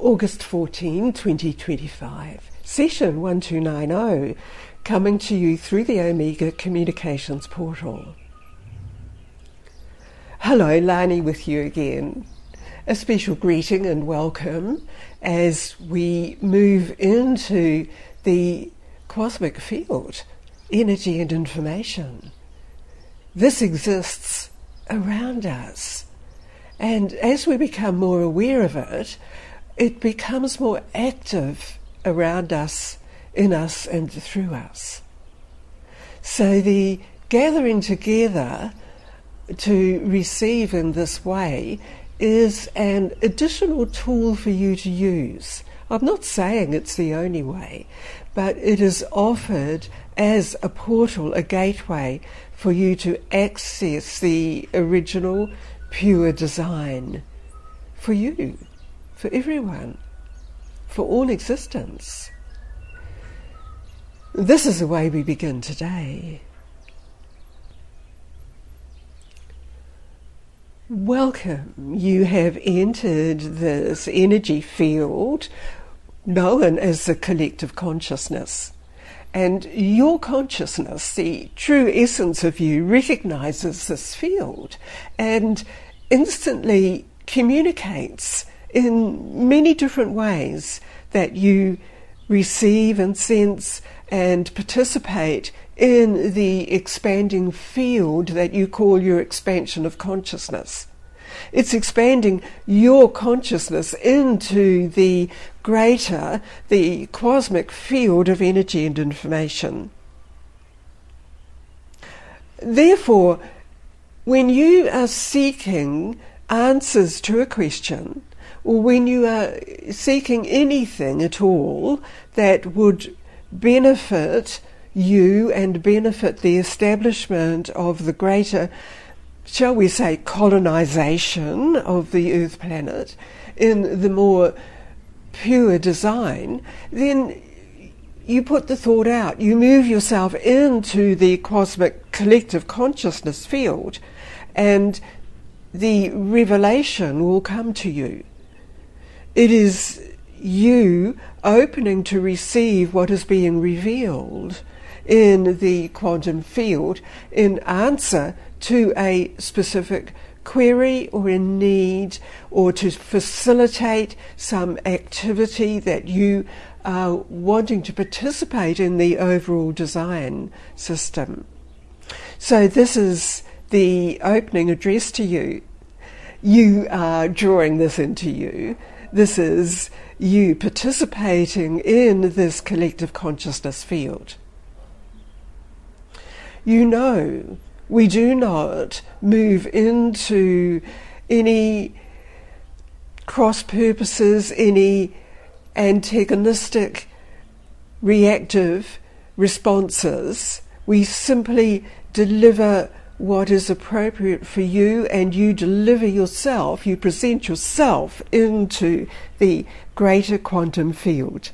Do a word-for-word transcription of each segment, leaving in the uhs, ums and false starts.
August fourteenth, twenty twenty-five, session one two nine zero, coming to you through the Omega Communications portal. Hello, Lani with you again. A special greeting and welcome as we move into the cosmic field, energy and information. This exists around us, and as we become more aware of it, it becomes more active around us, in us and through us. So the gathering together to receive in this way is an additional tool for you to use. I'm not saying it's the only way, but it is offered as a portal, a gateway for you to access the original pure design for you, for everyone, for all existence. This is the way we begin today. Welcome. You have entered this energy field known as the collective consciousness. And your consciousness, the true essence of you, recognizes this field and instantly communicates in many different ways that you receive and sense and participate in the expanding field that you call your expansion of consciousness. It's expanding your consciousness into the greater, the cosmic field of energy and information. Therefore, when you are seeking answers to a question, or when you are seeking anything at all that would benefit you and benefit the establishment of the greater, shall we say, colonization of the Earth planet in the more pure design, then you put the thought out. You move yourself into the cosmic collective consciousness field, and the revelation will come to you. It is you opening to receive what is being revealed in the quantum field in answer to a specific query or a need, or to facilitate some activity that you are wanting to participate in the overall design system. So this is the opening address to you. You are drawing this into you. This is you participating in this collective consciousness field. You know, we do not move into any cross purposes, any antagonistic, reactive responses. We simply deliver what is appropriate for you, and you deliver yourself, you present yourself into the greater quantum field.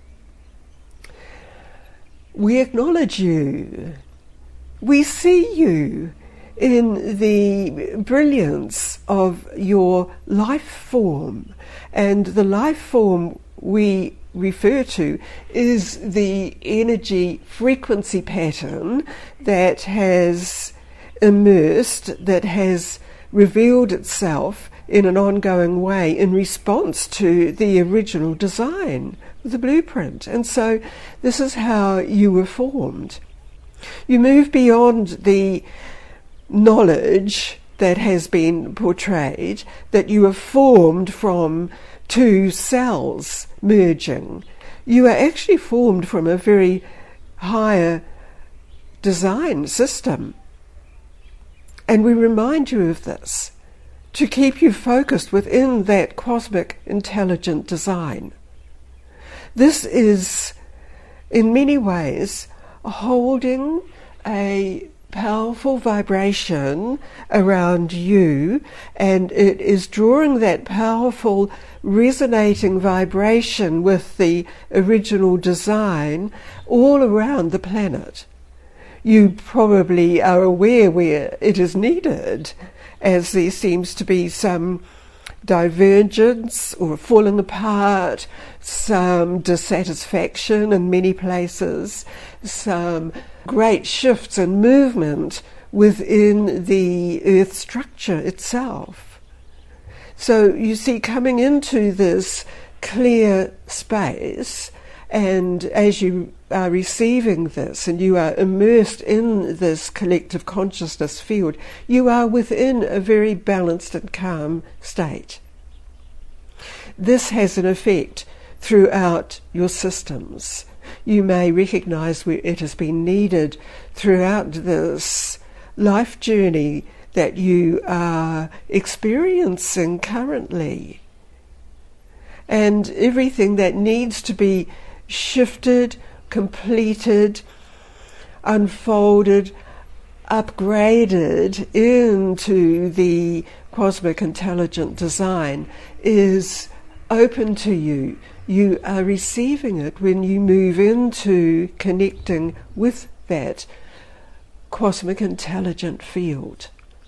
We acknowledge you. We see you in the brilliance of your life form, and the life form we refer to is the energy frequency pattern that has immersed, that has revealed itself in an ongoing way in response to the original design, the blueprint. And so this is how you were formed. You move beyond the knowledge that has been portrayed, that you are formed from two cells merging. You are actually formed from a very higher design system. And we remind you of this to keep you focused within that cosmic intelligent design. This is, in many ways, holding a powerful vibration around you, and it is drawing that powerful resonating vibration with the original design all around the planet. You probably are aware where it is needed, as there seems to be some divergence or falling apart, some dissatisfaction in many places, some great shifts and movement within the earth structure itself. So you see, coming into this clear space, and as you are receiving this and you are immersed in this collective consciousness field, you are within a very balanced and calm state. This has an effect throughout your systems. You may recognize where it has been needed throughout this life journey that you are experiencing currently. And everything that needs to be shifted, completed, unfolded, upgraded into the cosmic intelligent design is open to you. You are receiving it when you move into connecting with that cosmic intelligent field.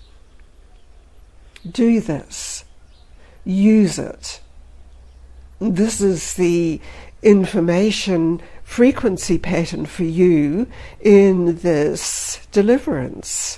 Do this. Use it. This is the information frequency pattern for you in this deliverance.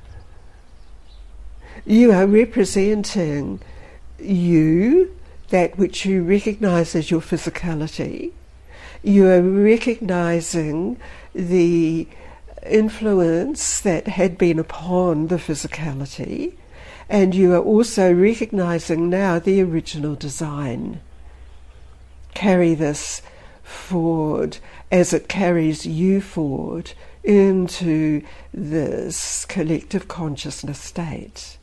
You are representing you, that which you recognize as your physicality. You are recognizing the influence that had been upon the physicality, and you are also recognizing now the original design. Carry this forward as it carries you forward into this collective consciousness state.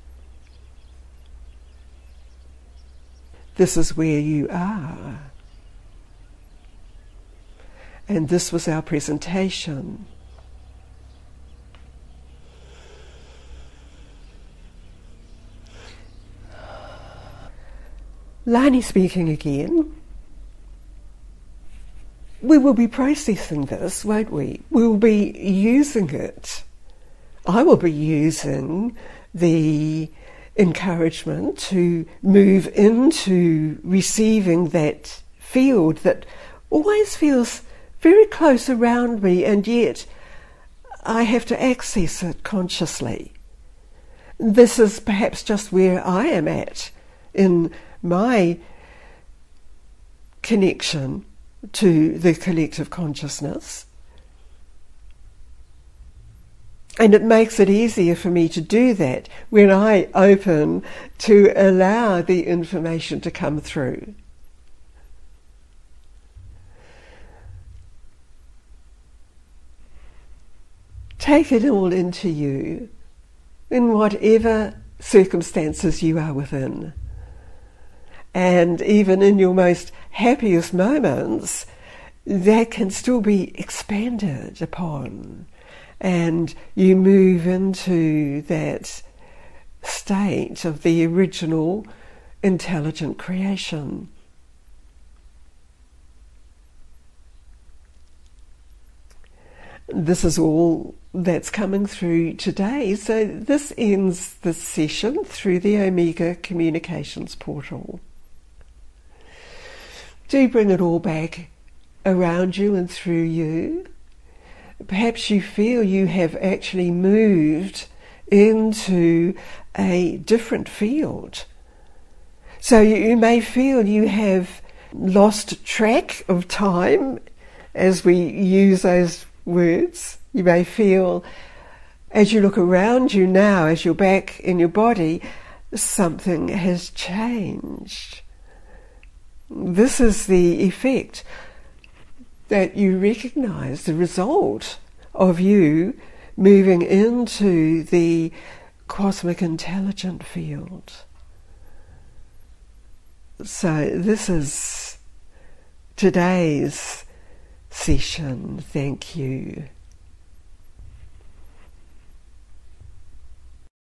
This is where you are. And this was our presentation. Lani speaking again. We will be processing this, won't we? We will be using it. I will be using the encouragement to move into receiving that field that always feels very close around me, and yet I have to access it consciously. This is perhaps just where I am at in my connection to the collective consciousness. And it makes it easier for me to do that when I open to allow the information to come through. Take it all into you in whatever circumstances you are within. And even in your most happiest moments, that can still be expanded upon. And you move into that state of the original intelligent creation. This is all that's coming through today. So this ends this session through the Omega Communications portal. Do bring it all back around you and through you. Perhaps you feel you have actually moved into a different field. So you may feel you have lost track of time as we use those words. You may feel, as you look around you now, as you're back in your body, something has changed. This is the effect that you recognize, the result of you moving into the cosmic intelligent field. So this is today's session. Thank you.